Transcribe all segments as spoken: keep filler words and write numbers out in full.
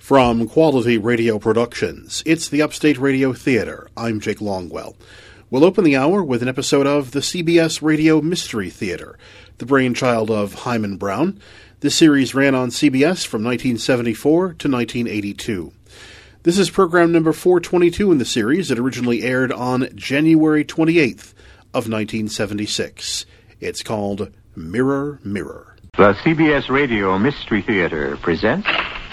From Quality Radio Productions, it's the Upstate Radio Theater. I'm Jake Longwell. We'll open the hour with an episode of the C B S Radio Mystery Theater, the brainchild of Hyman Brown. This series ran on C B S from nineteen seventy-four to nineteen eighty-two. This is program number four twenty-two in the series. It originally aired on January twenty-eighth of nineteen seventy-six. It's called Mirror, Mirror. The C B S Radio Mystery Theater presents...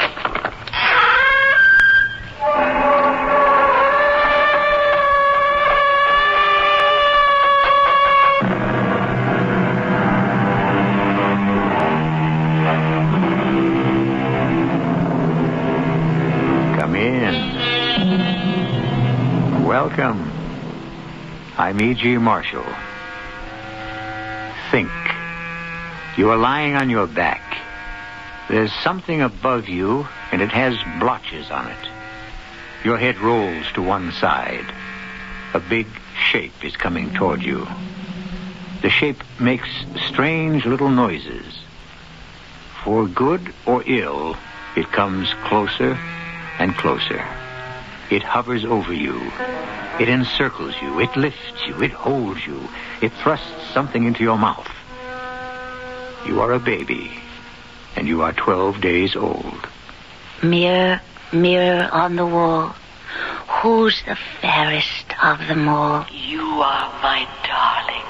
Welcome. I'm E G. Marshall. Think. You are lying on your back. There's something above you, and it has blotches on it. Your head rolls to one side. A big shape is coming toward you. The shape makes strange little noises. For good or ill, it comes closer and closer. It hovers over you. It encircles you. It lifts you. It holds you. It thrusts something into your mouth. You are a baby, and you are twelve days old. Mirror, mirror on the wall, who's the fairest of them all? You are my darling.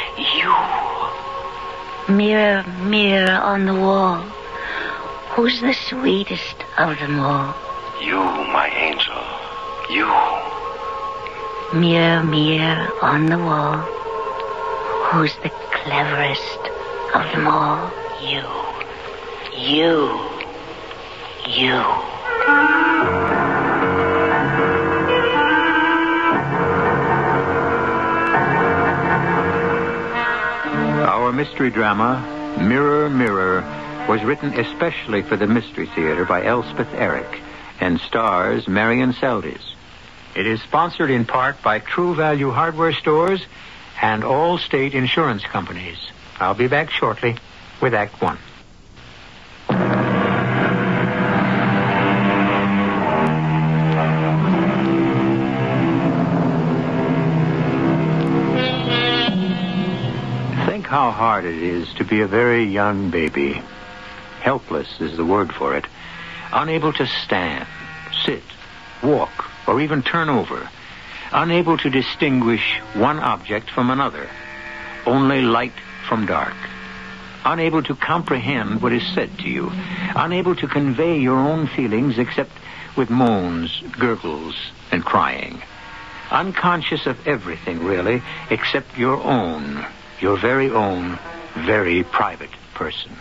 You. Mirror, mirror on the wall, who's the sweetest of them all? You, my angel. You. Mirror, mirror on the wall, who's the cleverest of them all? You. You. You. Our mystery drama, Mirror, Mirror, was written especially for the Mystery Theater by Elspeth Eric and stars Marion Seldes. It is sponsored in part by True Value Hardware Stores and all state insurance companies. I'll be back shortly with Act One. Think how hard it is to be a very young baby. Helpless is the word for it. Unable to stand, sit, walk, or even turn over. Unable to distinguish one object from another. Only light from dark. Unable to comprehend what is said to you. Unable to convey your own feelings except with moans, gurgles, and crying. Unconscious of everything, really, except your own, your very own, very private person.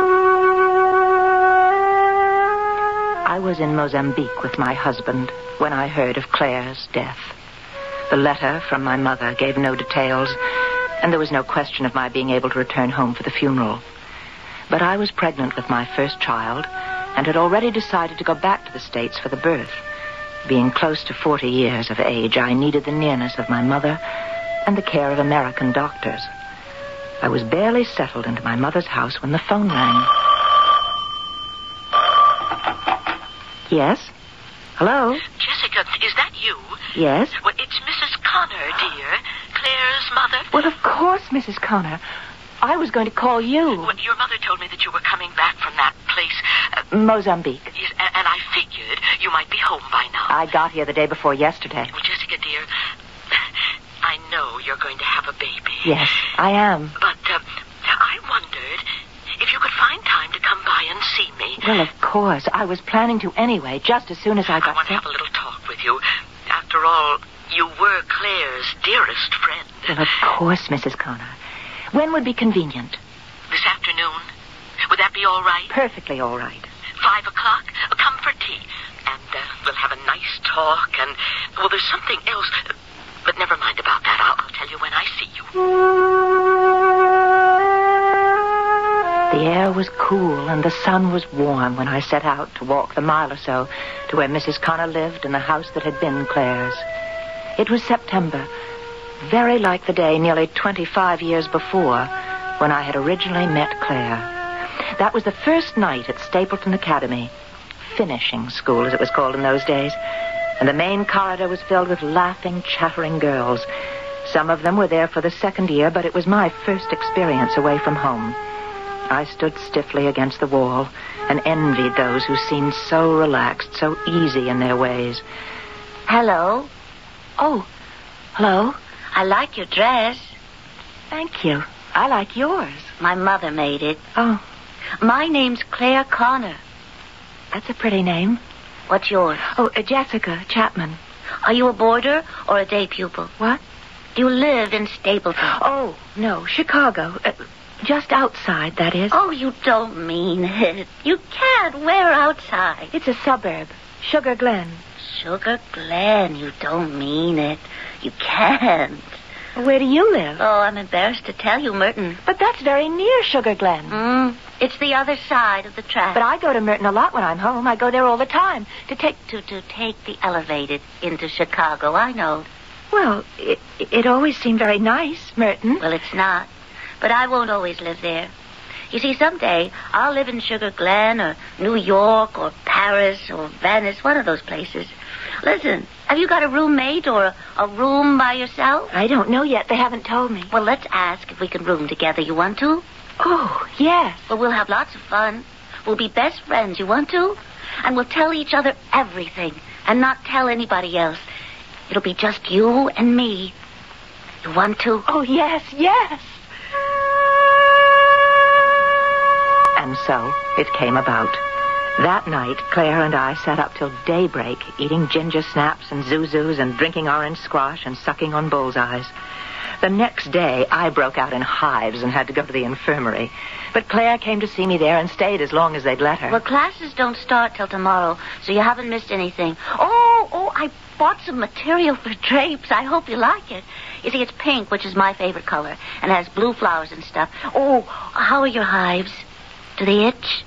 I was in Mozambique with my husband when I heard of Claire's death. The letter from my mother gave no details, and there was no question of my being able to return home for the funeral. But I was pregnant with my first child and had already decided to go back to the States for the birth. Being close to forty years of age, I needed the nearness of my mother and the care of American doctors. I was barely settled into my mother's house when the phone rang. Yes? Hello? Jessica, is that you? Yes? Well, it's Missus Connor, dear. Claire's mother. Well, of course, Missus Connor. I was going to call you. Well, your mother told me that you were coming back from that place. Uh, Mozambique. Yes, and, and I figured you might be home by now. I got here the day before yesterday. Well, Jessica, dear, I know you're going to have a baby. Yes, I am. But uh, I wondered if you could find time to come by and see me. Well, of course. I was planning to anyway, just as soon as I got I want to have a little talk with you. After all, you were Claire's dearest friend. Well, of course, Missus Connor. When would be convenient? This afternoon. Would that be all right? Perfectly all right. Five o'clock? Come for tea. And uh, we'll have a nice talk. And, well, there's something else. But never mind about that. I'll, I'll tell you when I see you. The air was cool and the sun was warm when I set out to walk the mile or so to where Missus Connor lived in the house that had been Claire's. It was September, very like the day nearly twenty-five years before when I had originally met Claire. That was the first night at Stapleton Academy. finishing school, as it was called in those days. And the main corridor was filled with laughing, chattering girls. Some of them were there for the second year, but it was my first experience away from home. I stood stiffly against the wall and envied those who seemed so relaxed, so easy in their ways. Hello. Oh, hello. I like your dress. Thank you. I like yours. My mother made it. Oh, My name's Claire Connor. that's a pretty name. What's yours? Oh, uh, Jessica Chapman. Are you a boarder or a day pupil? What? Do you live in Stapleton? Oh, no, Chicago. Uh, just outside, that is. Oh, you don't mean it. You can't. Where outside? It's a suburb. Sugar Glen. Sugar Glen. You don't mean it. You can't. Where do you live? Oh, I'm embarrassed to tell you, Merton. But that's very near Sugar Glen. Mm, it's the other side of the track. But I go to Merton a lot when I'm home. I go there all the time to take... To, to take the elevated into Chicago, I know. Well, it, it always seemed very nice, Merton. Well, it's not. But I won't always live there. You see, someday I'll live in Sugar Glen or New York or Paris or Venice, one of those places. Listen, have you got a roommate or a, a room by yourself? I don't know yet. They haven't told me. Well, let's ask if we can room together. You want to? Oh, yes. Well, we'll have lots of fun. We'll be best friends. You want to? And we'll tell each other everything and not tell anybody else. It'll be just you and me. You want to? Oh, yes, yes. And so it came about. That night, Claire and I sat up till daybreak, eating ginger snaps and zuzus and drinking orange squash and sucking on bullseyes. The next day, I broke out in hives and had to go to the infirmary. But Claire came to see me there and stayed as long as they'd let her. Well, classes don't start till tomorrow, so you haven't missed anything. Oh, oh, I bought some material for drapes. I hope you like it. You see, it's pink, which is my favorite color, and has blue flowers and stuff. Oh, how are your hives? Do they itch?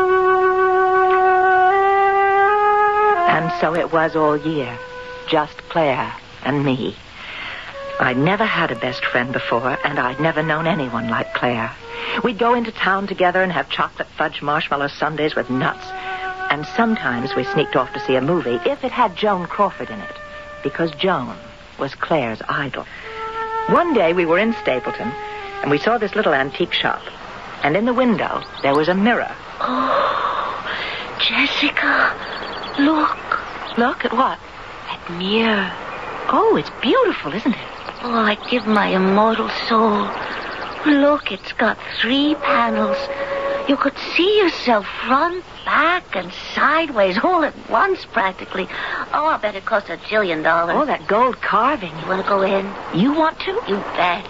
And so it was all year. Just Claire and me. I'd never had a best friend before, and I'd never known anyone like Claire. We'd go into town together and have chocolate fudge marshmallow sundaes with nuts. And sometimes we sneaked off to see a movie if it had Joan Crawford in it, because Joan was Claire's idol. One day we were in Stapleton, and we saw this little antique shop. And in the window, there was a mirror. Oh, Jessica, look. Look at what? That mirror. Oh, it's beautiful, isn't it? Oh, I'd give my immortal soul. Look, it's got three panels. You could see yourself front, back, and sideways all at once, practically. Oh, I bet it cost a jillion dollars. Oh, that gold carving. You want to go in? You want to? You bet.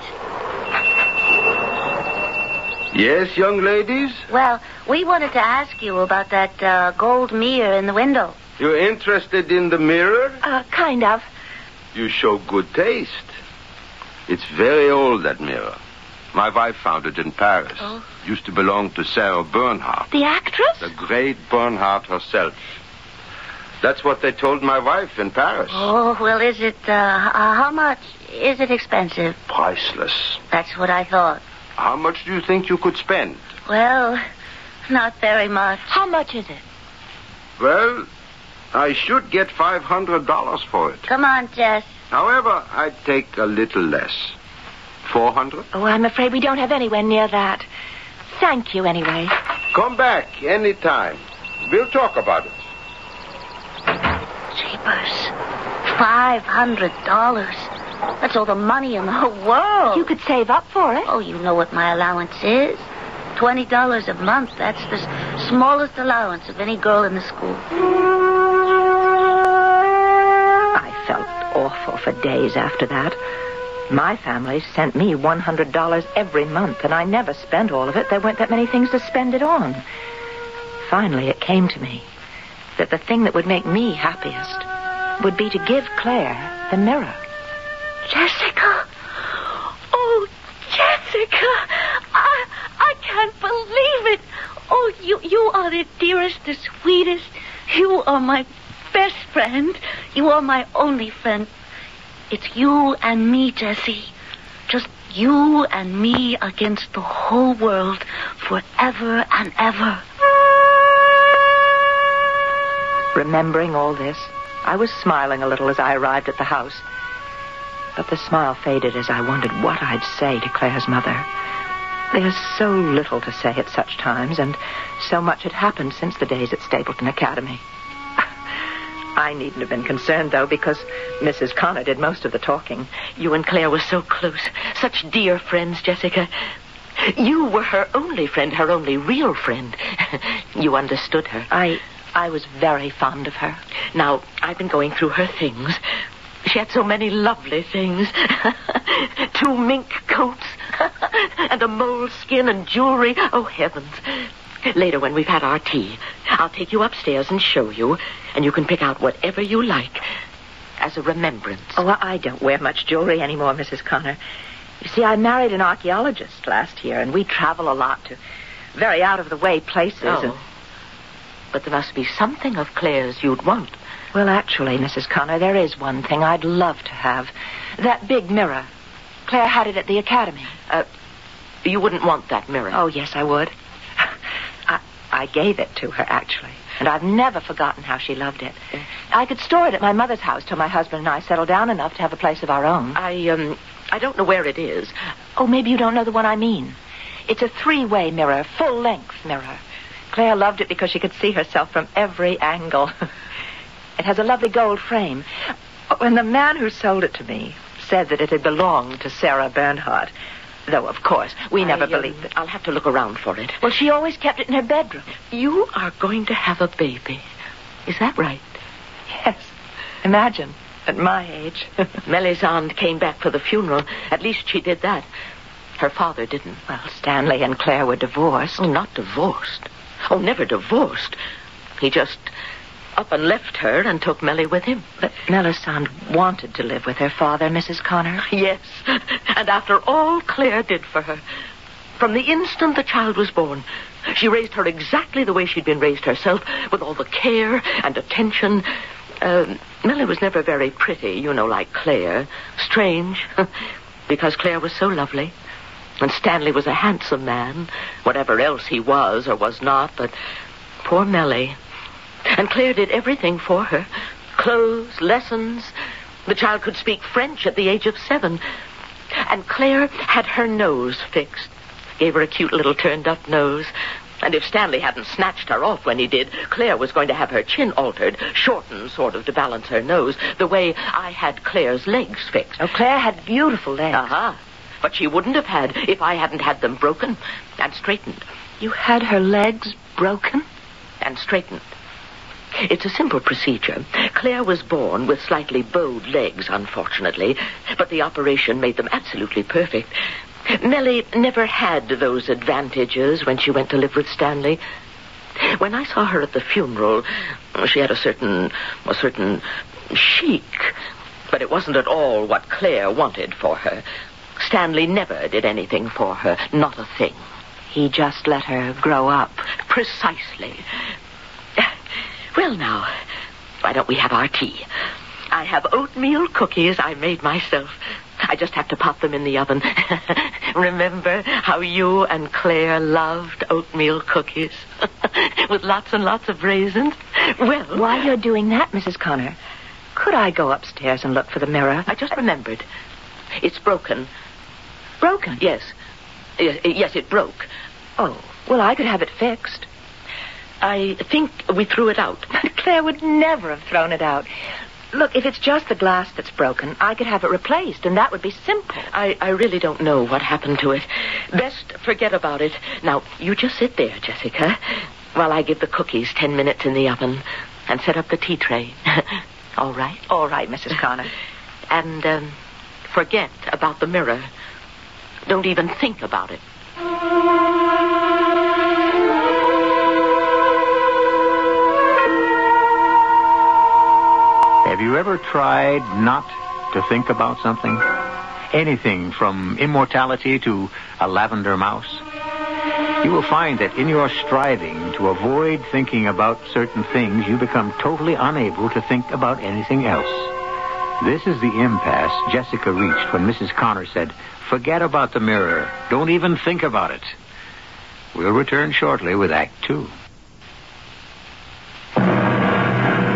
Yes, young ladies? Well, we wanted to ask you about that uh, gold mirror in the window. You're interested in the mirror? Uh, kind of. You show good taste. It's very old, that mirror. My wife found it in Paris. Oh. Used to belong to Sarah Bernhardt. The actress? The great Bernhardt herself. That's what they told my wife in Paris. Oh, well, is it, uh, uh, how much? Is it expensive? Priceless. That's what I thought. How much do you think you could spend? Well, not very much. How much is it? Well, I should get five hundred dollars for it. Come on, Jess. However, I'd take a little less. four hundred? Oh, I'm afraid we don't have anywhere near that. Thank you, anyway. Come back any time. We'll talk about it. Jeepers. Five hundred dollars. That's all the money in the whole world. You could save up for it. Oh, you know what my allowance is. Twenty dollars a month. That's the s- smallest allowance of any girl in the school. I felt awful for days after that. My family sent me one hundred dollars every month, and I never spent all of it. There weren't that many things to spend it on. Finally, it came to me that the thing that would make me happiest would be to give Claire the mirror. Jessica! Oh, Jessica! I I can't believe it! Oh, you, you are the dearest, the sweetest. You are my best friend. You are my only friend. It's you and me, Jessie. Just you and me against the whole world forever and ever. remembering all this, I was smiling a little as I arrived at the house. But the smile faded as I wondered what I'd say to Claire's mother. There's so little to say at such times, and so much had happened since the days at Stapleton Academy. I needn't have been concerned, though, because Missus Connor did most of the talking. You and Claire were so close. Such dear friends, Jessica. You were her only friend, her only real friend. You understood her. I... I was very fond of her. Now, I've been going through her things. She had so many lovely things. Two mink coats and a mole skin and jewelry. Oh, heavens. Later, when we've had our tea, I'll take you upstairs and show you, and you can pick out whatever you like as a remembrance. Oh, I don't wear much jewelry anymore, Missus Connor. You see, I married an archaeologist last year, and we travel a lot to very out-of-the-way places. Oh. And... But there must be something of Claire's you'd want. Well, actually, Missus Connor, there is one thing I'd love to have. That big mirror. Claire had it at the academy. Uh, you wouldn't want that mirror? Oh, yes, I would. I, I gave it to her, actually. And I've never forgotten how she loved it. I could store it at my mother's house till my husband and I settled down enough to have a place of our own. I, um, I don't know where it is. Oh, maybe you don't know the one I mean. It's a three-way mirror, full-length mirror. Claire loved it because she could see herself from every angle. It has a lovely gold frame. When the man who sold it to me said that it had belonged to Sarah Bernhardt, though, of course, we I, never um, believed it. I'll have to look around for it. Well, she always kept it in her bedroom. You are going to have a baby. Is that right? Yes. Imagine, at my age. Melisande came back for the funeral. At least she did that. Her father didn't. Well, Stanley and Claire were divorced. Oh, not divorced. Oh, never divorced. He just up and left her and took Melly with him. But Melisande wanted to live with her father, Missus Connor. Yes, and after all Claire did for her, from the instant the child was born, she raised her exactly the way she'd been raised herself, with all the care and attention. Uh, Melly was never very pretty, you know, like Claire. Strange, because Claire was so lovely. And Stanley was a handsome man, whatever else he was or was not, but poor Melly. And Claire did everything for her. Clothes, lessons. The child could speak French at the age of seven. And Claire had her nose fixed. Gave her a cute little turned-up nose. And if Stanley hadn't snatched her off when he did, Claire was going to have her chin altered, shortened sort of to balance her nose, the way I had Claire's legs fixed. Oh, Claire had beautiful legs. Uh-huh. But she wouldn't have had if I hadn't had them broken and straightened. You had her legs broken? And straightened. It's a simple procedure. Claire was born with slightly bowed legs, unfortunately, but the operation made them absolutely perfect. Melly never had those advantages when she went to live with Stanley. When I saw her at the funeral, she had a certain, a certain chic, but it wasn't at all what Claire wanted for her. Stanley never did anything for her, not a thing. He just let her grow up. Precisely. Well, now, why don't we have our tea? I have oatmeal cookies I made myself. I just have to pop them in the oven. Remember how you and Claire loved oatmeal cookies? With lots and lots of raisins? Well... While you're doing that, Missus Connor, could I go upstairs and look for the mirror? I just remembered. It's broken. Broken? Yes. Yes, it broke. Oh, well, I could have it fixed. I think we threw it out. Claire would never have thrown it out. Look, if it's just the glass that's broken, I could have it replaced, and that would be simple. I, I really don't know what happened to it. Best forget about it. Now, you just sit there, Jessica, while I give the cookies ten minutes in the oven and set up the tea tray. All right? All right, Missus Connor. And um, forget about the mirror. Don't even think about it. Have you ever tried not to think about something? Anything from immortality to a lavender mouse? You will find that in your striving to avoid thinking about certain things, you become totally unable to think about anything else. This is the impasse Jessica reached when Missus Connor said, "Forget about the mirror. Don't even think about it." We'll return shortly with Act Two.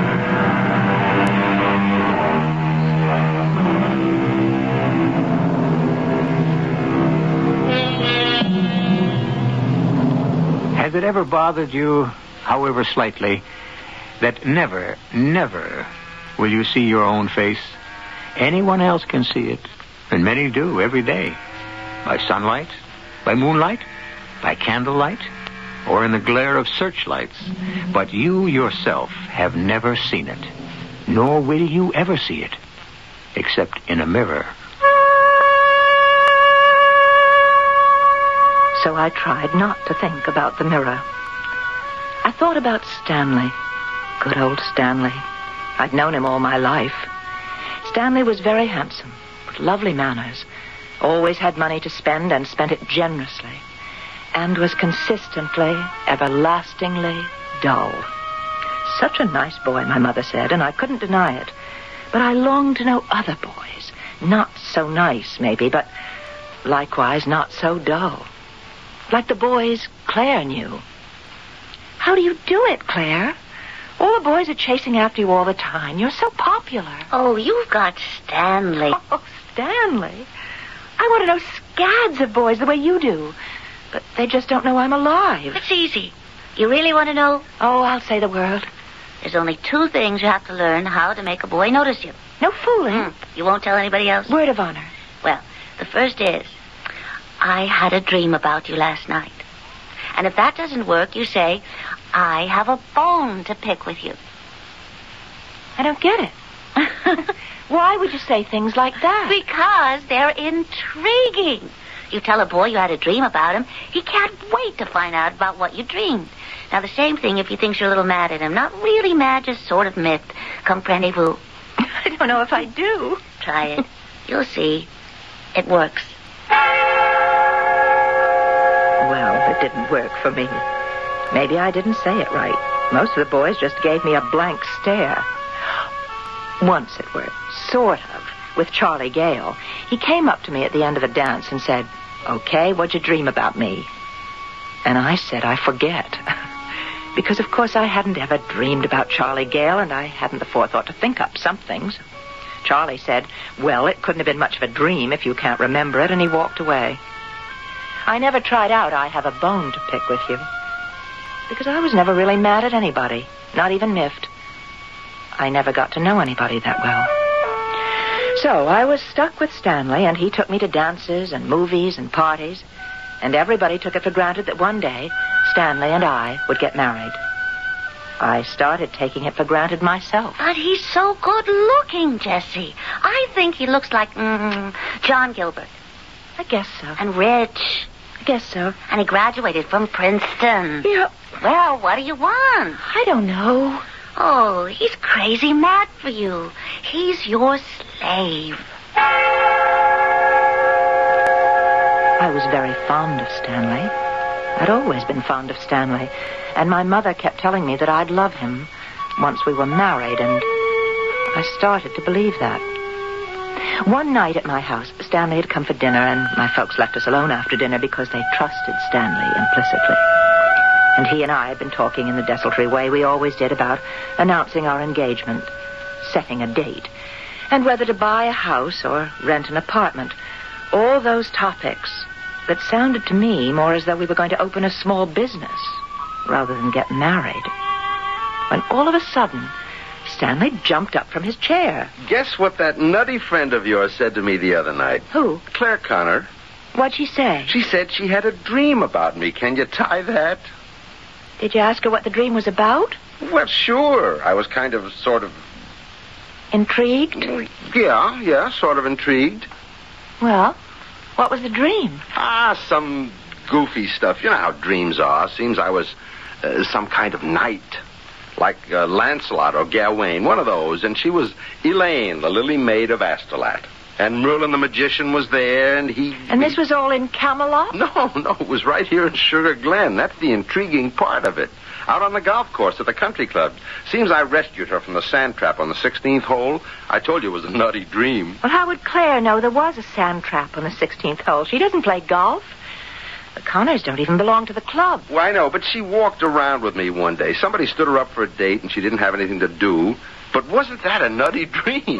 ever bothered you, however slightly, that never, never will you see your own face? Anyone else can see it, and many do every day. By sunlight, by moonlight, by candlelight, or in the glare of searchlights. But you yourself have never seen it, nor will you ever see it, except in a mirror. So I tried not to think about the mirror. I thought about Stanley. Good old Stanley. I'd known him all my life. Stanley was very handsome, with lovely manners, always had money to spend and spent it generously, and was consistently, everlastingly dull. Such a nice boy, my mother said, and I couldn't deny it. But I longed to know other boys, not so nice, maybe, but likewise not so dull. Like the boys Claire knew. How do you do it, Claire? All the boys are chasing after you all the time. You're so popular. Oh, you've got Stanley. Oh, Stanley? I want to know scads of boys the way you do. But they just don't know I'm alive. It's easy. You really want to know? Oh, I'll say the word. There's only two things you have to learn how to make a boy notice you. No fooling. Mm. You won't tell anybody else? Word of honor. Well, the first is, I had a dream about you last night. And if that doesn't work, you say, I have a bone to pick with you. I don't get it. Why would you say things like that? Because they're intriguing. You tell a boy you had a dream about him, he can't wait to find out about what you dreamed. Now, the same thing if he thinks you're a little mad at him. Not really mad, just sort of miffed. Comprenez-vous? I don't know if I do. Try it. You'll see. It works. Well, it didn't work for me. Maybe I didn't say it right. Most of the boys just gave me a blank stare. Once it worked, sort of, with Charlie Gale. He came up to me at the end of a dance and said, okay, what'd you dream about me? And I said, I forget. Because, of course, I hadn't ever dreamed about Charlie Gale, and I hadn't the forethought to think up some things. Charlie said, well, it couldn't have been much of a dream if you can't remember it, and he walked away. I never tried out I have a bone to pick with you. Because I was never really mad at anybody, not even miffed. I never got to know anybody that well. So I was stuck with Stanley, and he took me to dances and movies and parties, and everybody took it for granted that one day Stanley and I would get married. I started taking it for granted myself. But he's so good looking, Jessie. I think he looks like mm, John Gilbert. I guess so. And rich. I guess so. And he graduated from Princeton. Yeah. Well, what do you want? I don't know. Oh, he's crazy mad for you. He's your slave. I was very fond of Stanley. I'd always been fond of Stanley. And my mother kept telling me that I'd love him once we were married, and I started to believe that. One night at my house, Stanley had come for dinner, and my folks left us alone after dinner because they trusted Stanley implicitly. And he and I had been talking in the desultory way we always did about announcing our engagement, setting a date, and whether to buy a house or rent an apartment. All those topics that sounded to me more as though we were going to open a small business rather than get married. When all of a sudden, Stanley jumped up from his chair. Guess what that nutty friend of yours said to me the other night? Who? Claire Connor. What'd she say? She said she had a dream about me. Can you tie that? Did you ask her what the dream was about? Well, sure. I was kind of, sort of... Intrigued? Yeah, yeah, sort of intrigued. Well, what was the dream? Ah, some goofy stuff. You know how dreams are. Seems I was uh, some kind of knight. Like uh, Lancelot or Gawain, one of those. And she was Elaine, the lily maid of Astolat. And Merlin the magician was there, and he... And this was all in Camelot? No, no, it was right here in Sugar Glen. That's the intriguing part of it. Out on the golf course at the country club. Seems I rescued her from the sand trap on the sixteenth hole. I told you it was a nutty dream. Well, how would Claire know there was a sand trap on the sixteenth hole? She doesn't play golf. The Connors don't even belong to the club. Well, I know, but she walked around with me one day. Somebody stood her up for a date, and she didn't have anything to do. But wasn't that a nutty dream?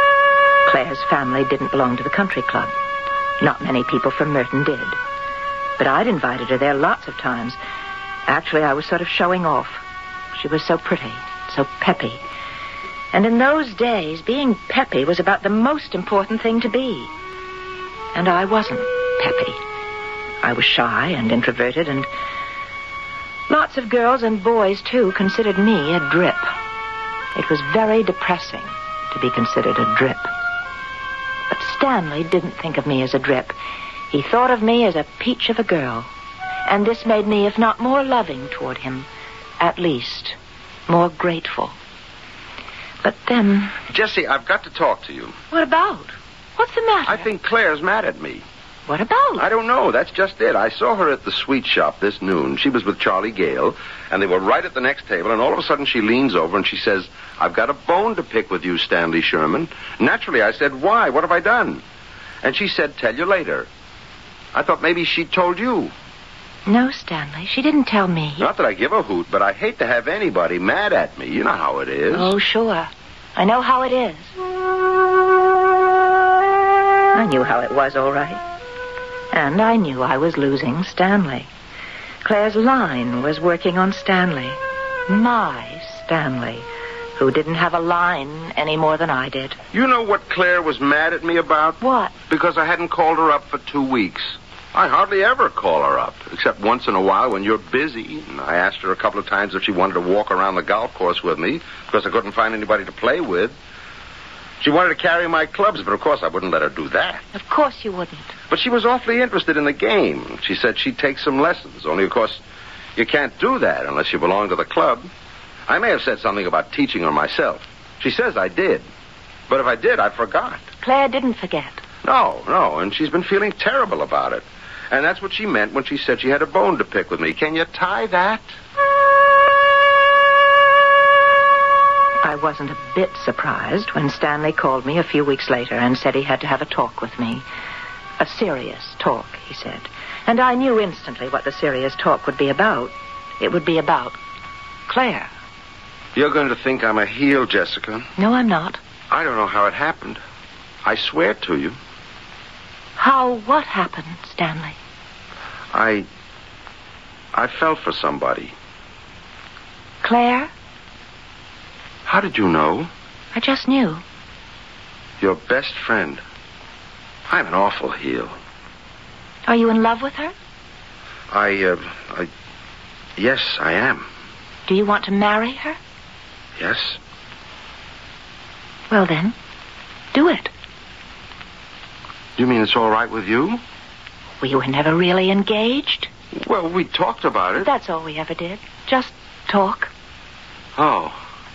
Claire's family didn't belong to the country club. Not many people from Merton did. But I'd invited her there lots of times. Actually, I was sort of showing off. She was so pretty, so peppy. And in those days, being peppy was about the most important thing to be. And I wasn't peppy. I was shy and introverted, and lots of girls and boys, too, considered me a drip. It was very depressing to be considered a drip. But Stanley didn't think of me as a drip. He thought of me as a peach of a girl. And this made me, if not more loving toward him, at least more grateful. But then... Jessie, I've got to talk to you. What about? What's the matter? I think Claire's mad at me. What about? I don't know. That's just it. I saw her at the sweet shop this noon. She was with Charlie Gale, and they were right at the next table, and all of a sudden she leans over and she says, I've got a bone to pick with you, Stanley Sherman. Naturally, I said, why? What have I done? And she said, tell you later. I thought maybe she'd told you. No, Stanley, she didn't tell me. Not that I give a hoot, but I hate to have anybody mad at me. You know how it is. Oh, sure. I know how it is. I knew how it was, all right. And I knew I was losing Stanley. Claire's line was working on Stanley. My Stanley, who didn't have a line any more than I did. You know what Claire was mad at me about? What? Because I hadn't called her up for two weeks. I hardly ever call her up, except once in a while when you're busy. And I asked her a couple of times if she wanted to walk around the golf course with me, because I couldn't find anybody to play with. She wanted to carry my clubs, but of course I wouldn't let her do that. Of course you wouldn't. But she was awfully interested in the game. She said she'd take some lessons, only of course you can't do that unless you belong to the club. I may have said something about teaching her myself. She says I did. But if I did, I forgot. Claire didn't forget. No, no, and she's been feeling terrible about it. And that's what she meant when she said she had a bone to pick with me. Can you tie that? I wasn't a bit surprised when Stanley called me a few weeks later and said he had to have a talk with me. A serious talk, he said. And I knew instantly what the serious talk would be about. It would be about Claire. You're going to think I'm a heel, Jessica. No, I'm not. I don't know how it happened. I swear to you. How what happened, Stanley? I... I fell for somebody. Claire? How did you know? I just knew. Your best friend. I'm an awful heel. Are you in love with her? I, uh, I... Yes, I am. Do you want to marry her? Yes. Well, then, do it. You mean it's all right with you? We were never really engaged. Well, we talked about it. That's all we ever did. Just talk. Oh.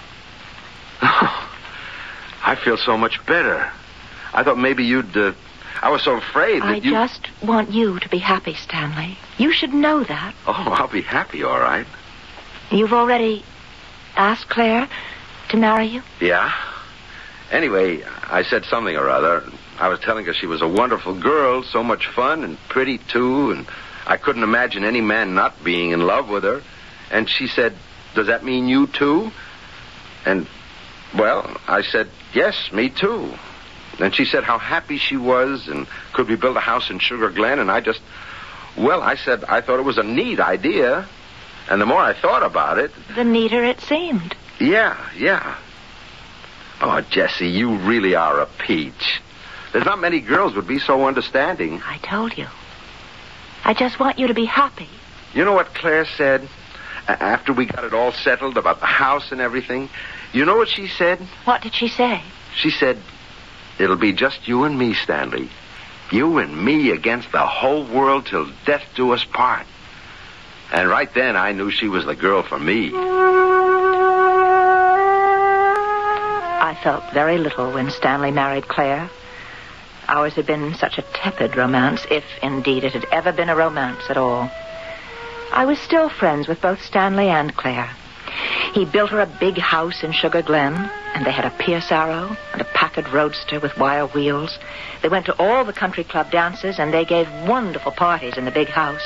I feel so much better. I thought maybe you'd, uh, I was so afraid that I you... just want you to be happy, Stanley. You should know that. Oh, I'll be happy, all right. You've already asked Claire to marry you? Yeah. Anyway, I said something or other. I was telling her she was a wonderful girl, so much fun and pretty, too, and I couldn't imagine any man not being in love with her. And she said, does that mean you, too? And, well, I said, yes, me, too. And she said how happy she was, and could we build a house in Sugar Glen, and I just, well, I said I thought it was a neat idea. And the more I thought about it... The neater it seemed. Yeah, yeah. Oh, Jessie, you really are a peach. There's not many girls would be so understanding. I told you. I just want you to be happy. You know what Claire said after we got it all settled about the house and everything? You know what she said? What did she say? She said, it'll be just you and me, Stanley. You and me against the whole world till death do us part. And right then I knew she was the girl for me. I felt very little when Stanley married Claire. Ours had been such a tepid romance, if indeed it had ever been a romance at all. I was still friends with both Stanley and Claire. He built her a big house in Sugar Glen, and they had a Pierce Arrow and a Packard Roadster with wire wheels. They went to all the country club dances, and they gave wonderful parties in the big house.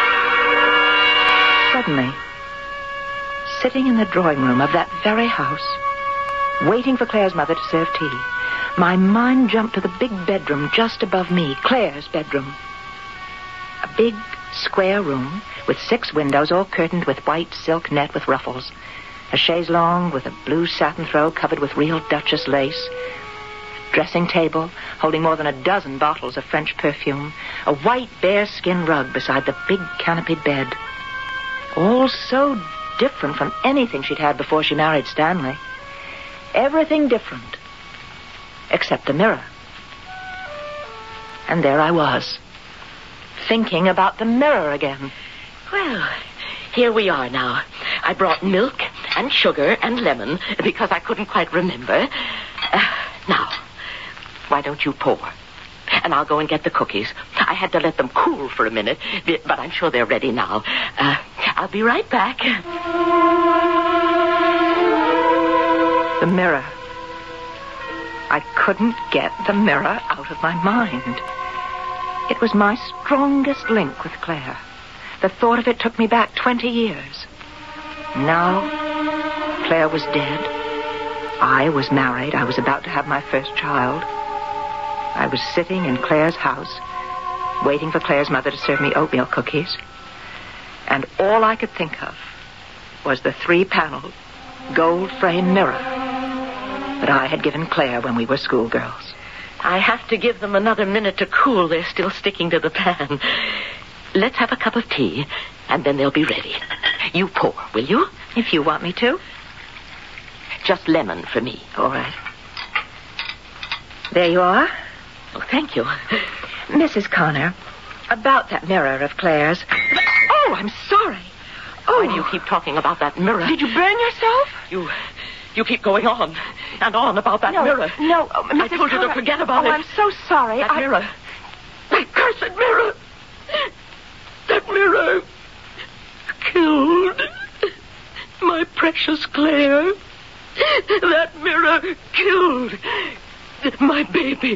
Suddenly, sitting in the drawing room of that very house, waiting for Claire's mother to serve tea, my mind jumped to the big bedroom just above me, Claire's bedroom. A big, square room with six windows all curtained with white silk net with ruffles. A chaise longue with a blue satin throw covered with real Duchess lace. Dressing table holding more than a dozen bottles of French perfume. A white bearskin rug beside the big canopied bed. All so different from anything she'd had before she married Stanley. Everything different. Except the mirror. And there I was, thinking about the mirror again. Well, here we are now. I brought milk and sugar and lemon because I couldn't quite remember. Uh, now, why don't you pour? And I'll go and get the cookies. I had to let them cool for a minute, but I'm sure they're ready now. Uh, I'll be right back. The mirror. I couldn't get the mirror out of my mind. It was my strongest link with Claire. The thought of it took me back twenty years. Now, Claire was dead. I was married. I was about to have my first child. I was sitting in Claire's house, waiting for Claire's mother to serve me oatmeal cookies. And all I could think of was the three-paneled, gold-framed mirror that I had given Claire when we were schoolgirls. I have to give them another minute to cool. They're still sticking to the pan. Let's have a cup of tea, and then they'll be ready. You pour, will you? If you want me to. Just lemon for me. All right. There you are. Oh, thank you. Missus Connor, about that mirror of Claire's. Oh, I'm sorry. Oh. Why do you keep talking about that mirror? Did you burn yourself? You... You keep going on and on about that no, mirror. No, oh, I told Connor. you to forget about oh, it. I'm so sorry. That I... mirror. That cursed mirror. That mirror killed my precious Claire. That mirror killed my baby.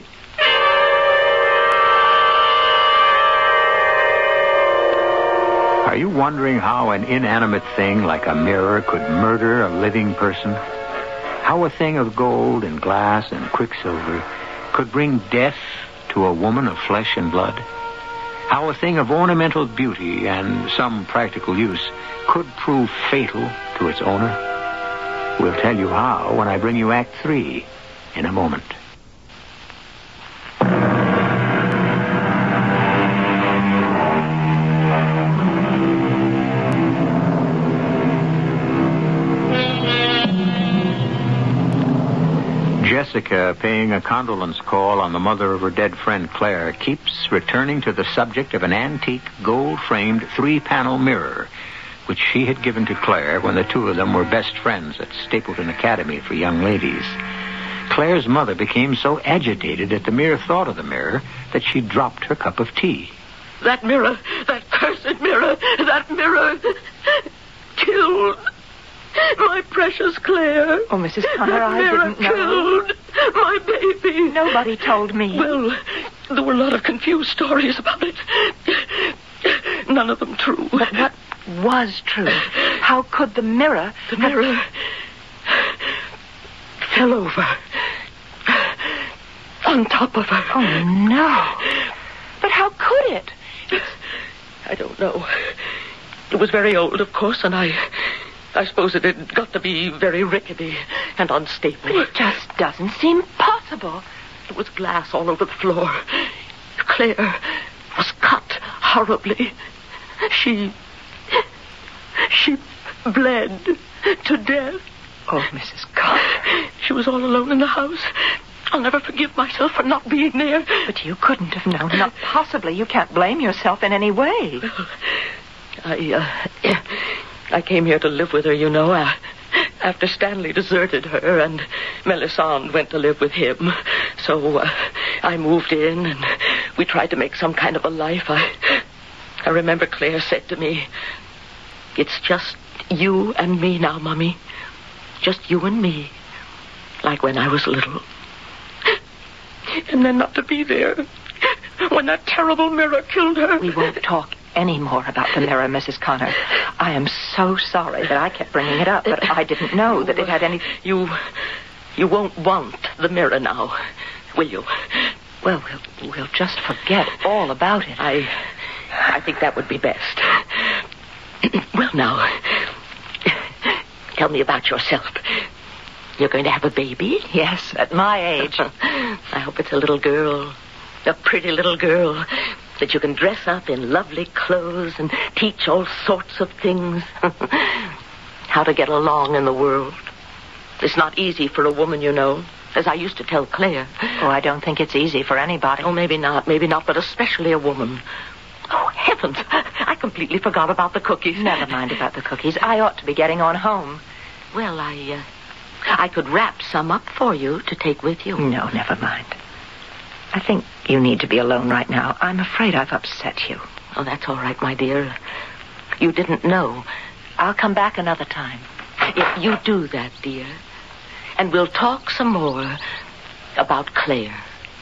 Are you wondering how an inanimate thing like a mirror could murder a living person? How a thing of gold and glass and quicksilver could bring death to a woman of flesh and blood? How a thing of ornamental beauty and some practical use could prove fatal to its owner? We'll tell you how when I bring you Act Three in a moment. Jessica, paying a condolence call on the mother of her dead friend Claire, keeps returning to the subject of an antique gold-framed three-panel mirror, which she had given to Claire when the two of them were best friends at Stapleton Academy for young ladies. Claire's mother became so agitated at the mere thought of the mirror that she dropped her cup of tea. That mirror, that cursed mirror, that mirror killed my precious Claire. Oh, Missus Connor, I didn't know. Killed my baby. Nobody told me. Well, there were a lot of confused stories about it. None of them true. But what was true? How could the mirror... The mirror fell over on top of her. Oh, no. But how could it? I don't know. It was very old, of course, and I... I suppose it had got to be very rickety and unstable. But it just doesn't seem possible. There was glass all over the floor. Claire was cut horribly. She... She bled to death. Oh, Missus Connor. She was all alone in the house. I'll never forgive myself for not being there. But you couldn't have known. Not possibly. You can't blame yourself in any way. Well, I, uh... I came here to live with her, you know, uh, after Stanley deserted her and Melisande went to live with him. So uh, I moved in and we tried to make some kind of a life. I, I remember Claire said to me, "It's just you and me now, Mummy. Just you and me, like when I was little." And then not to be there when that terrible mirror killed her. We won't talk any more about the mirror, Missus Connor. I am so sorry that I kept bringing it up, but I didn't know that it had any... You... You won't want the mirror now, will you? Well, we'll, we'll just forget all about it. I... I think that would be best. Well, now, tell me about yourself. You're going to have a baby? Yes, at my age. I hope it's a little girl. A pretty little girl that you can dress up in lovely clothes and teach all sorts of things. How to get along in the world. It's not easy for a woman, you know, as I used to tell Claire. Oh, I don't think it's easy for anybody. Oh, maybe not, maybe not, but especially a woman. Oh, heavens, I completely forgot about the cookies. Never mind about the cookies. I ought to be getting on home. Well, I, uh, I could wrap some up for you to take with you. No, never mind. I think you need to be alone right now. I'm afraid I've upset you. Oh, that's all right, my dear. You didn't know. I'll come back another time. If you do that, dear. And we'll talk some more about Claire.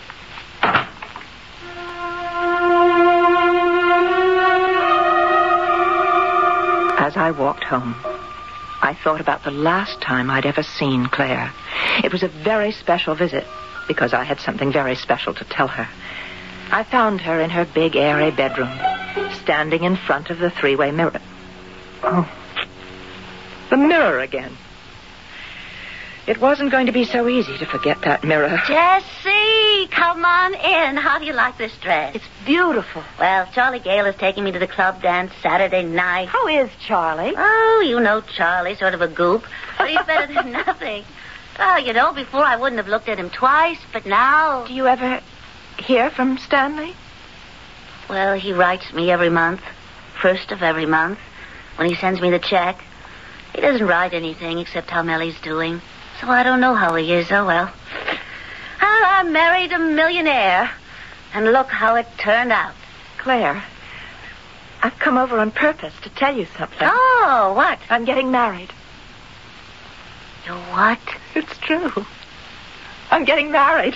As I walked home, I thought about the last time I'd ever seen Claire. It was a very special visit because I had something very special to tell her. I found her in her big, airy bedroom, standing in front of the three-way mirror. Oh, the mirror again. It wasn't going to be so easy to forget that mirror. Jessie, come on in. How do you like this dress? It's beautiful. Well, Charlie Gale is taking me to the club dance Saturday night. How is Charlie? Oh, you know Charlie, sort of a goop. But he's better than nothing. Oh, you know, before I wouldn't have looked at him twice, but now... Do you ever hear from Stanley? Well, he writes me every month, first of every month, when he sends me the check. He doesn't write anything except how Mellie's doing. So I don't know how he is. Oh, well. Ah, I married a millionaire. And look how it turned out. Claire, I've come over on purpose to tell you something. Oh, what? I'm getting married. You what? It's true. I'm getting married.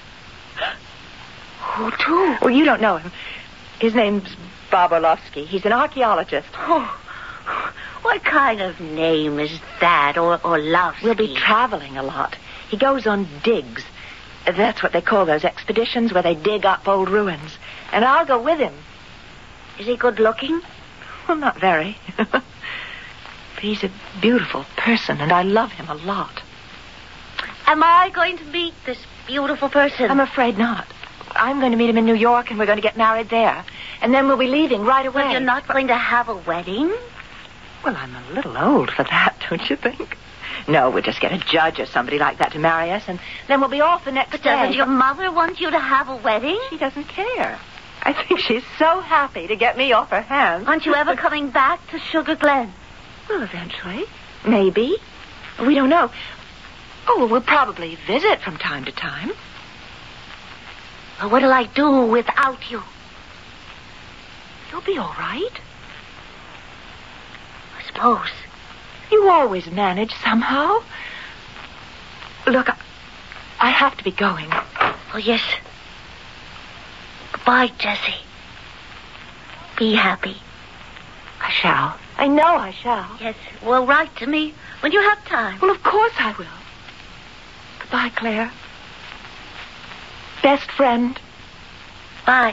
Who to? Well, you don't know him. His name's Bob Orlovsky. He's an archaeologist. Oh, what kind of name is that, or Orlovsky? We'll be traveling a lot. He goes on digs. That's what they call those expeditions where they dig up old ruins. And I'll go with him. Is he good looking? Well, not very. But he's a beautiful person, and I love him a lot. Am I going to meet this beautiful person? I'm afraid not. I'm going to meet him in New York, and we're going to get married there. And then we'll be leaving right away. But you're not going to have a wedding? Well, I'm a little old for that, don't you think? No, we'll just get a judge or somebody like that to marry us, and then we'll be off the next but day. But doesn't your mother want you to have a wedding? She doesn't care. I think she's so happy to get me off her hands. Aren't you ever coming back to Sugar Glen? Well, eventually. Maybe. We don't know. Oh, well, we'll probably visit from time to time. Well, what'll I do without you? You'll be all right. I suppose. You always manage somehow. Look, I, I have to be going. Oh, yes. Goodbye, Jessie. Be happy. I shall. I know I shall. Yes. Well, write to me when you have time. Well, of course I will. Goodbye, Claire. Best friend. Bye.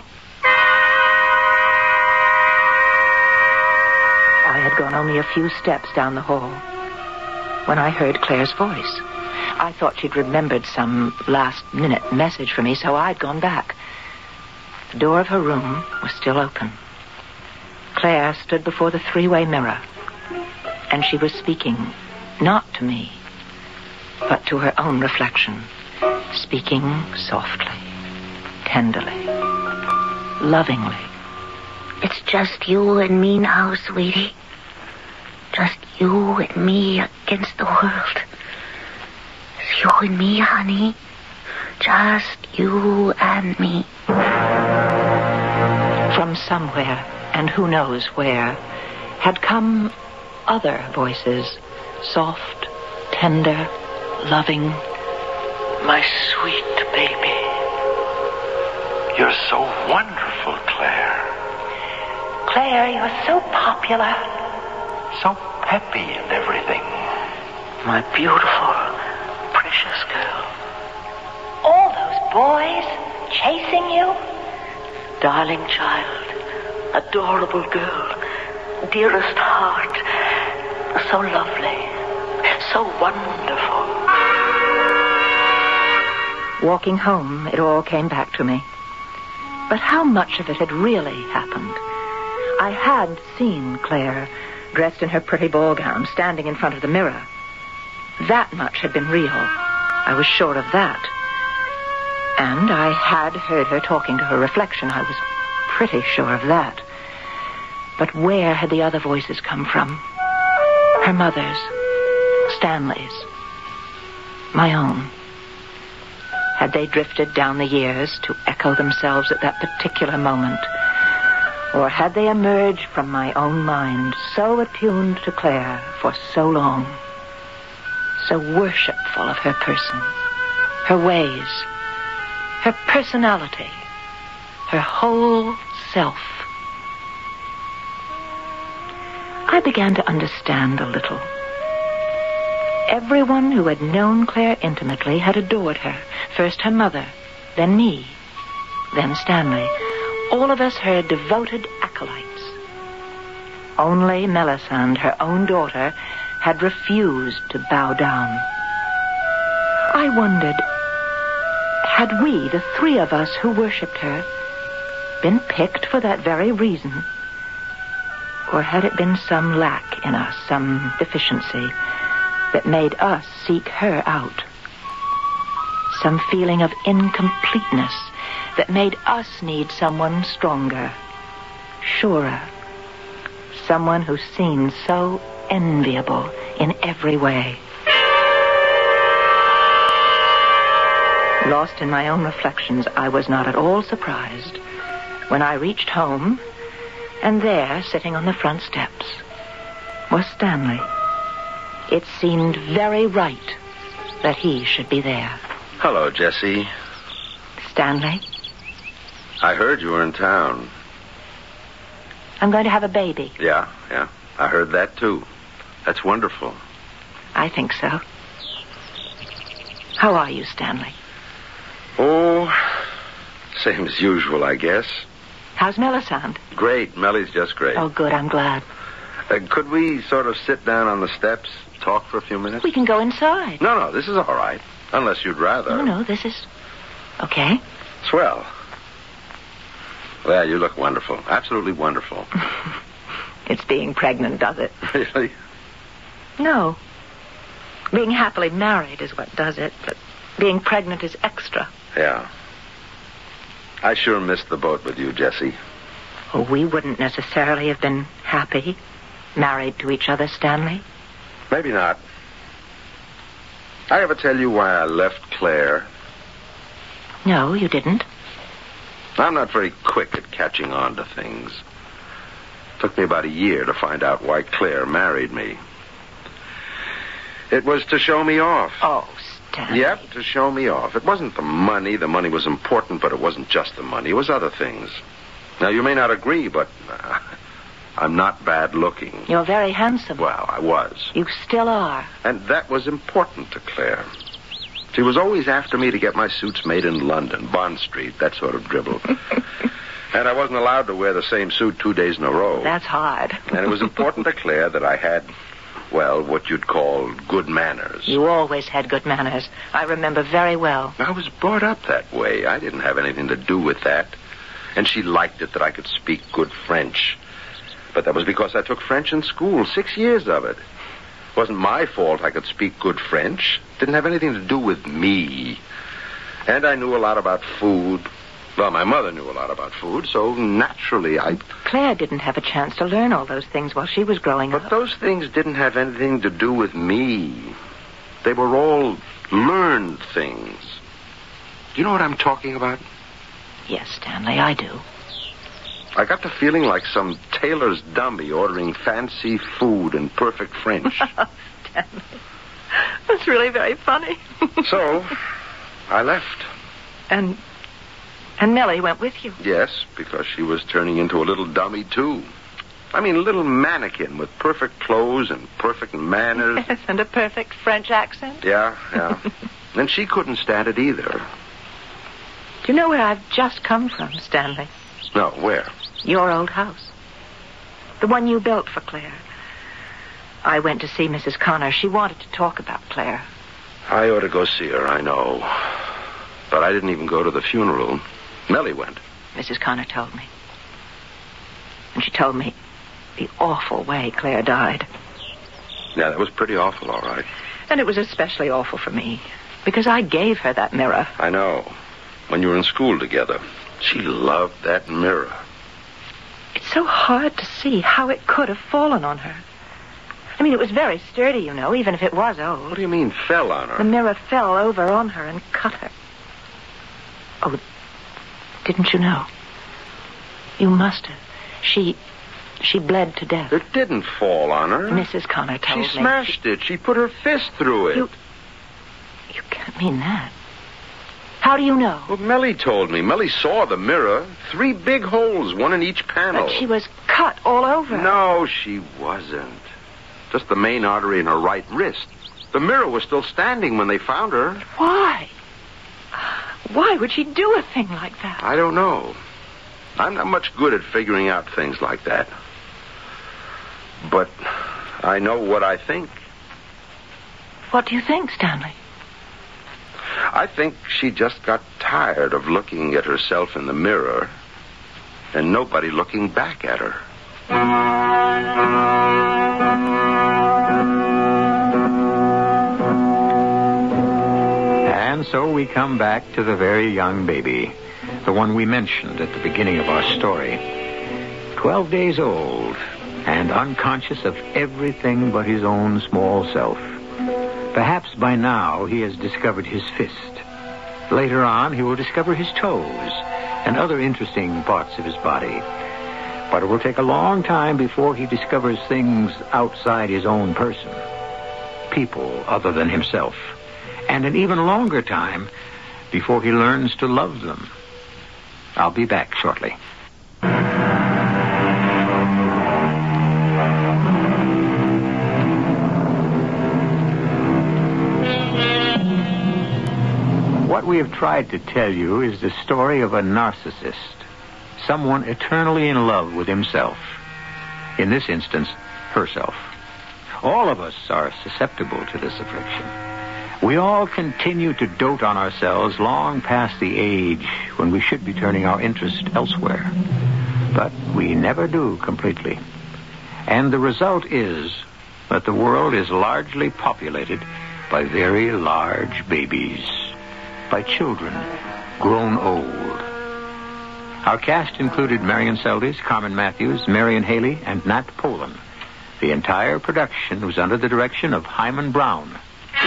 I had gone only a few steps down the hall when I heard Claire's voice. I thought she'd remembered some last-minute message for me, so I'd gone back. The door of her room was still open. Claire stood before the three-way mirror, and she was speaking not to me, but to her own reflection, speaking softly, tenderly, lovingly. It's just you and me now, sweetie. Just you and me against the world. It's you and me, honey. Just you and me. From somewhere, and who knows where, had come other voices, soft, tender, loving. My sweet baby. You're so wonderful, Claire. Claire, you're so popular. So peppy and everything. My beautiful, precious girl. All those boys chasing you? Darling child, adorable girl. Dearest heart. So lovely. So wonderful. Walking home, it all came back to me. But how much of it had really happened? I had seen Claire, dressed in her pretty ball gown, standing in front of the mirror. That much had been real. I was sure of that. And I had heard her talking to her reflection. I was pretty sure of that. But where had the other voices come from? Her mother's, Stanley's, my own. Had they drifted down the years to echo themselves at that particular moment? Or had they emerged from my own mind, so attuned to Claire for so long, so worshipful of her person, her ways, her personality, her whole self? I began to understand a little. Everyone who had known Claire intimately had adored her. First her mother, then me, then Stanley. All of us her devoted acolytes. Only Melisande, her own daughter, had refused to bow down. I wondered, had we, the three of us who worshipped her, been picked for that very reason? Or had it been some lack in us, some deficiency, that made us seek her out? Some feeling of incompleteness that made us need someone stronger, surer, someone who seemed so enviable in every way. Lost in my own reflections, I was not at all surprised when I reached home, and there, sitting on the front steps, was Stanley. It seemed very right that he should be there. Hello, Jessie. Stanley, I heard you were in town. I'm going to have a baby. Yeah, yeah. I heard that, too. That's wonderful. I think so. How are you, Stanley? Oh, same as usual, I guess. How's Melisande? Great. Mellie's just great. Oh, good. I'm glad. Uh, could we sort of sit down on the steps, talk for a few minutes? We can go inside. No, no, this is all right. Unless you'd rather. No, no, this is... okay. Swell. Well, you look wonderful. Absolutely wonderful. It's being pregnant, does it? Really? No. Being happily married is what does it, but being pregnant is extra. Yeah. I sure missed the boat with you, Jessie. Oh, we wouldn't necessarily have been happy, married to each other, Stanley. Maybe not. I ever tell you why I left Claire? No, you didn't. I'm not very quick at catching on to things. Took me about a year to find out why Claire married me. It was to show me off. Oh, Stanley. Yep, to show me off. It wasn't the money. The money was important, but it wasn't just the money. It was other things. Now, you may not agree, but uh, I'm not bad looking. You're very handsome. Well, I was. You still are. And that was important to Claire. She was always after me to get my suits made in London, Bond Street, that sort of dribble. And I wasn't allowed to wear the same suit two days in a row. That's hard. And it was important to Claire that I had, well, what you'd call good manners. You always had good manners. I remember very well. I was brought up that way. I didn't have anything to do with that. And she liked it that I could speak good French. But that was because I took French in school, six years of it. It wasn't my fault I could speak good French. It didn't have anything to do with me. And I knew a lot about food. Well, my mother knew a lot about food, so naturally I... Claire didn't have a chance to learn all those things while she was growing but up. But those things didn't have anything to do with me. They were all learned things. Do you know what I'm talking about? Yes, Stanley, I do. I got the feeling like some tailor's dummy ordering fancy food in perfect French. Stanley, that's really very funny. So, I left. And... and Mellie went with you? Yes, because she was turning into a little dummy, too. I mean, a little mannequin with perfect clothes and perfect manners. Yes, and a perfect French accent. Yeah, yeah. And she couldn't stand it either. Do you know where I've just come from, Stanley? No, where? Your old house. The one you built for Claire. I went to see Missus Connor. She wanted to talk about Claire. I ought to go see her, I know. But I didn't even go to the funeral. Melly went. Missus Connor told me. And she told me the awful way Claire died. Yeah, that was pretty awful, all right. And it was especially awful for me, because I gave her that mirror. I know. When you were in school together. She loved that mirror. It's so hard to see how it could have fallen on her. I mean, it was very sturdy, you know, even if it was old. What do you mean, fell on her? The mirror fell over on her and cut her. Oh, didn't you know? You must have. She... She bled to death. It didn't fall on her. Missus Connor told me. She smashed it. She put her fist through it. You... You can't mean that. How do you know? Well, Melly told me. Melly saw the mirror. Three big holes, one in each panel. But she was cut all over. No, she wasn't. Just the main artery in her right wrist. The mirror was still standing when they found her. Why? Why would she do a thing like that? I don't know. I'm not much good at figuring out things like that. But I know what I think. What do you think, Stanley? I think she just got tired of looking at herself in the mirror and nobody looking back at her. And so we come back to the very young baby, the one we mentioned at the beginning of our story. Twelve days old and unconscious of everything but his own small self. Perhaps by now he has discovered his fist. Later on, he will discover his toes and other interesting parts of his body. But it will take a long time before he discovers things outside his own person, people other than himself, and an even longer time before he learns to love them. I'll be back shortly. What we have tried to tell you is the story of a narcissist, someone eternally in love with himself. In this instance, herself. All of us are susceptible to this affliction. We all continue to dote on ourselves long past the age when we should be turning our interest elsewhere. But we never do completely. And the result is that the world is largely populated by very large babies. By children grown old. Our cast included Marion Seldes, Carmen Matthews, Marion Haley, and Nat Polan. The entire production was under the direction of Hyman Brown.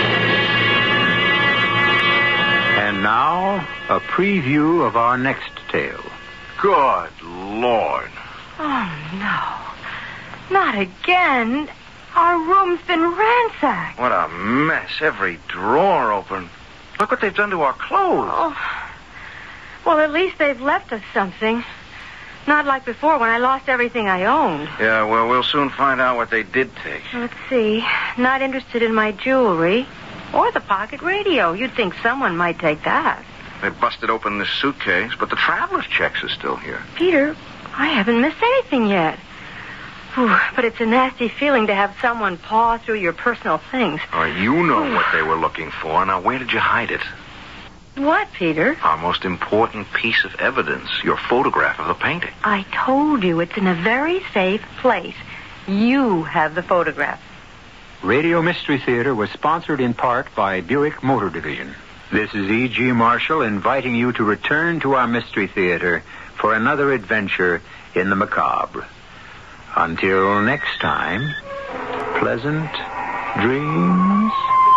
And now, a preview of our next tale. Good Lord. Oh, no. Not again. Our room's been ransacked. What a mess. Every drawer open. Look what they've done to our clothes. Oh. Well, at least they've left us something. Not like before when I lost everything I owned. Yeah, well, we'll soon find out what they did take. Let's see. Not interested in my jewelry or the pocket radio. You'd think someone might take that. They busted open this suitcase, but the traveler's checks are still here. Peter, I haven't missed anything yet. Whew, but it's a nasty feeling to have someone paw through your personal things. Oh, you know what they were looking for. Now, where did you hide it? What, Peter? Our most important piece of evidence, your photograph of the painting. I told you it's in a very safe place. You have the photograph. Radio Mystery Theater was sponsored in part by Buick Motor Division. This is E G. Marshall inviting you to return to our Mystery Theater for another adventure in the macabre. Until next time, pleasant dreams.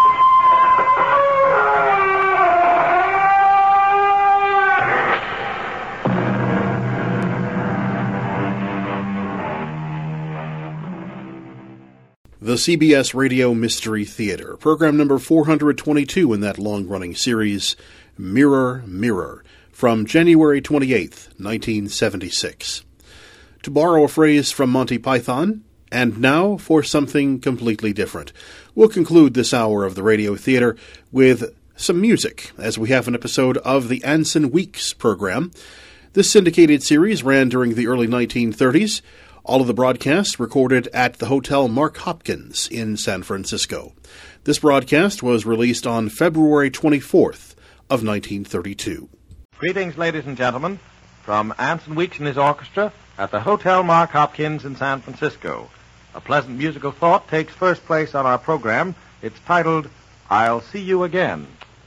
The C B S Radio Mystery Theater, program number four hundred twenty-two in that long-running series, Mirror, Mirror, from January twenty-eighth, nineteen seventy-six. To borrow a phrase from Monty Python, and now for something completely different. We'll conclude this hour of the Radio Theater with some music, as we have an episode of the Anson Weeks program. This syndicated series ran during the early nineteen thirties. All of the broadcasts recorded at the Hotel Mark Hopkins in San Francisco. This broadcast was released on February twenty-fourth of nineteen thirty-two. Greetings, ladies and gentlemen, from Anson Weeks and his orchestra at the Hotel Mark Hopkins in San Francisco. A pleasant musical thought takes first place on our program. It's titled, I'll See You Again.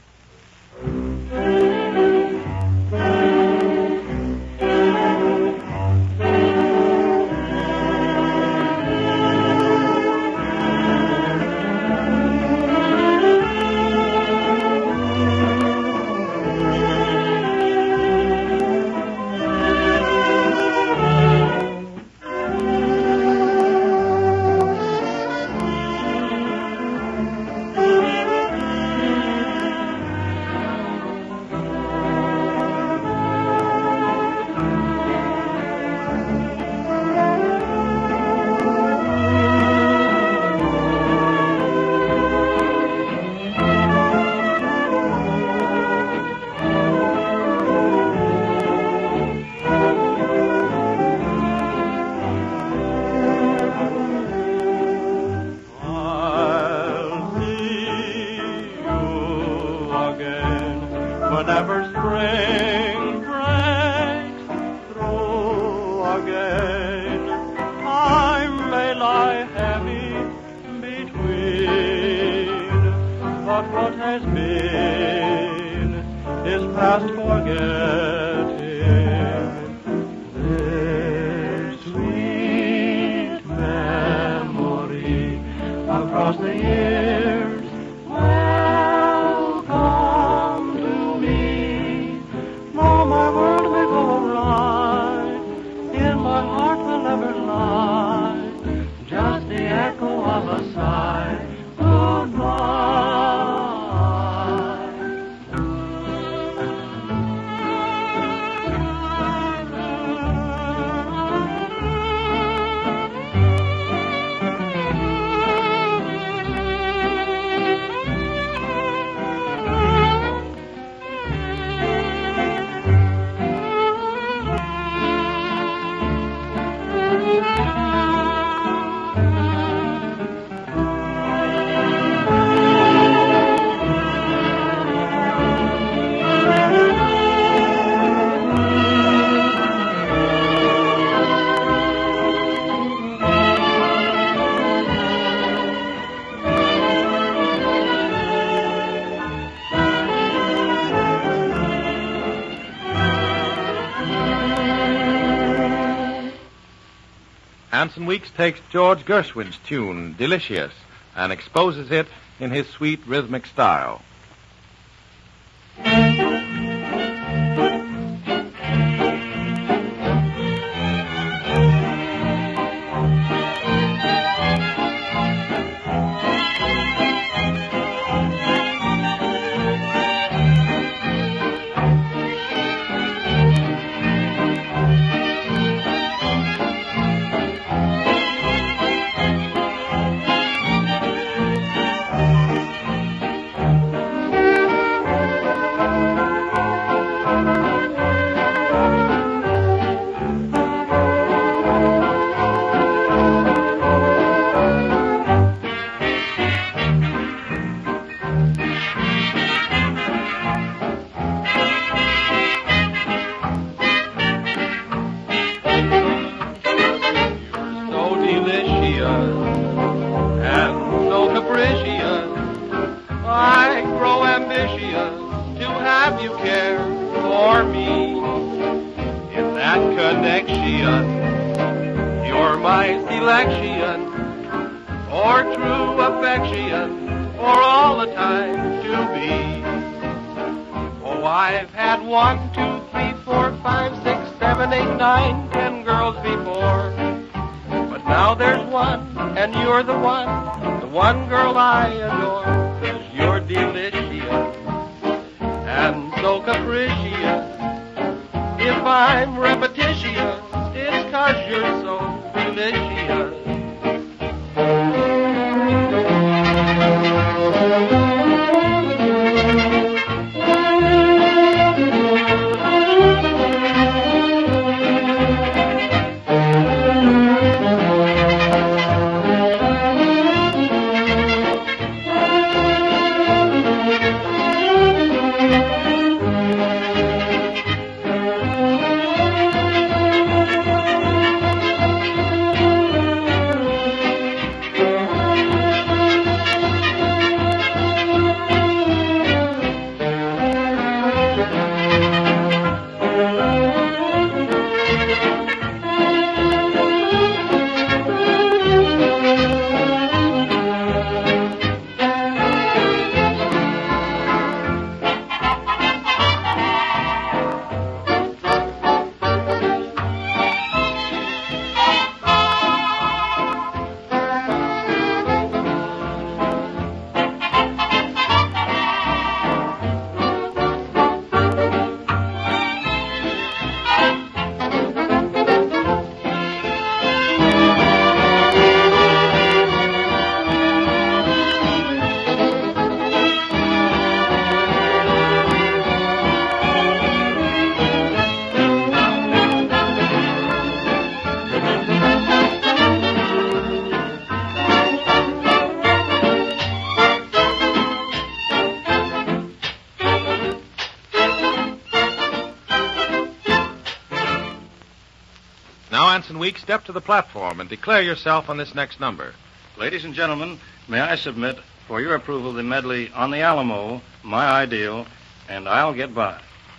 Whenever spring breaks through again, time may lie heavy between, but what has been is past forgetting. This sweet memory across the years Anson Weeks takes George Gershwin's tune, Delicious, and exposes it in his sweet rhythmic style. Anson Weeks, step to the platform and declare yourself on this next number. Ladies and gentlemen, may I submit for your approval the medley On the Alamo, My Ideal, and I'll Get By.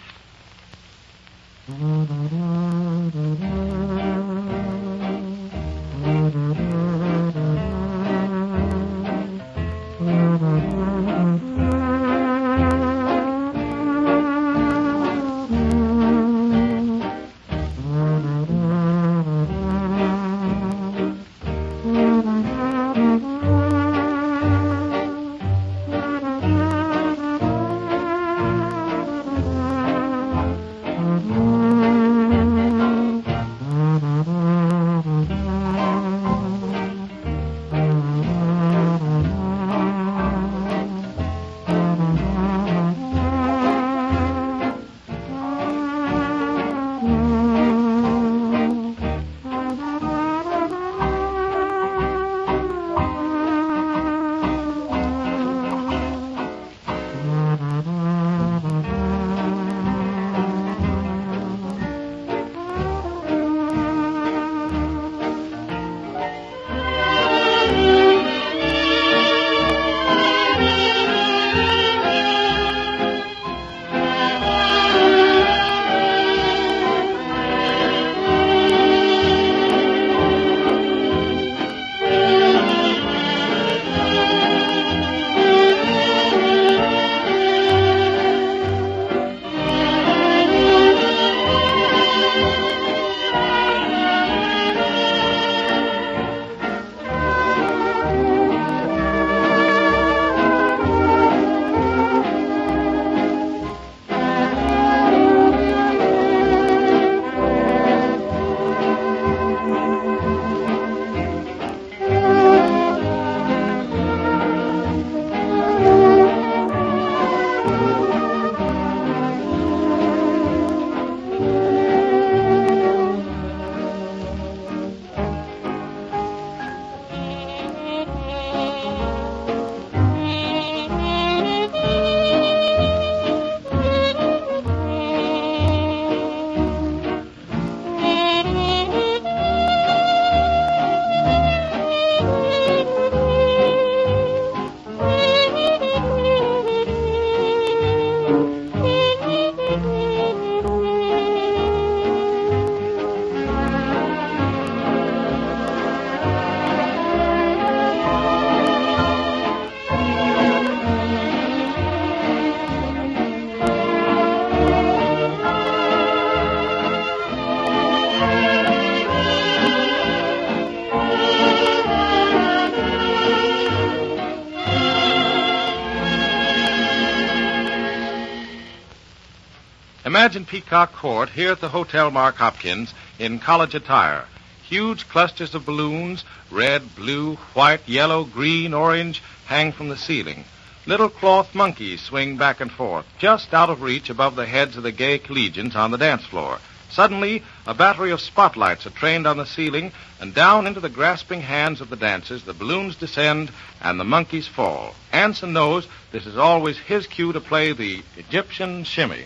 Imagine Peacock Court here at the Hotel Mark Hopkins in college attire. Huge clusters of balloons, red, blue, white, yellow, green, orange, hang from the ceiling. Little cloth monkeys swing back and forth, just out of reach above the heads of the gay collegians on the dance floor. Suddenly, a battery of spotlights are trained on the ceiling, and down into the grasping hands of the dancers, the balloons descend and the monkeys fall. Anson knows this is always his cue to play the Egyptian shimmy.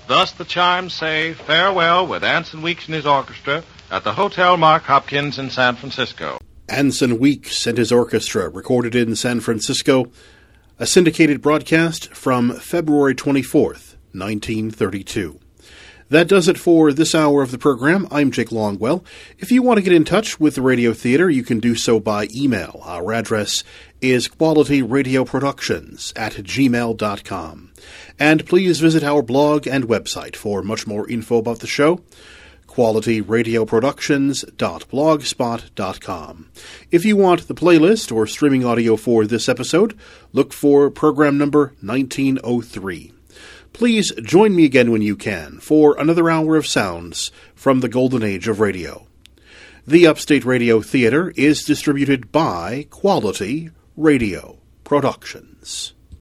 Thus the chimes say farewell with Anson Weeks and his orchestra at the Hotel Mark Hopkins in San Francisco. Anson Weeks and his orchestra, recorded in San Francisco, a syndicated broadcast from February twenty-fourth, nineteen thirty-two. That does it for this hour of the program. I'm Jake Longwell. If you want to get in touch with the Radio Theater, you can do so by email. Our address is qualityradioproductions at gmail dot com. And please visit our blog and website for much more info about the show, quality radio productions dot blogspot dot com. If you want the playlist or streaming audio for this episode, look for program number nineteen oh three. Please join me again when you can for another hour of sounds from the golden age of radio. The Upstate Radio Theater is distributed by Quality Radio Productions.